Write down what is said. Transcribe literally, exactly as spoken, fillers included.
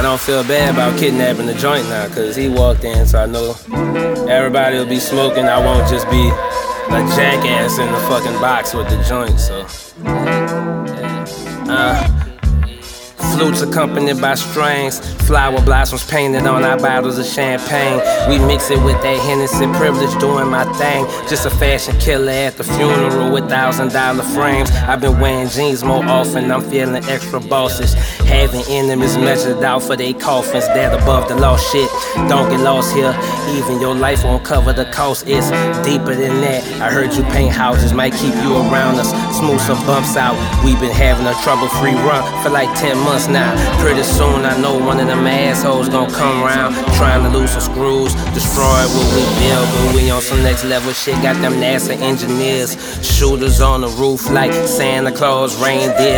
I don't feel bad about kidnapping the joint now, cause he walked in, so I know everybody will be smoking. I won't just be a jackass in the fucking box with the joint, so uh flutes accompanied by strings, flower blossoms painted on our bottles of champagne. We mix it with that Hennessy privilege, doing my thing. Just a fashion killer at the funeral with thousand dollar frames. I've been wearing jeans more often, I'm feeling extra bossish. Having enemies measured out for their coffins, that above the law shit. Don't get lost here, even your life won't cover the cost. It's deeper than that. I heard you paint houses, might keep you around us. Smooth some bumps out, we've been having a trouble-free run for like ten months now. Pretty soon I know one of them assholes gon' come around, trying to lose some screws, destroy what we build. But we on some next level shit, got them NASA engineers, shooters on the roof like Santa Claus reindeer.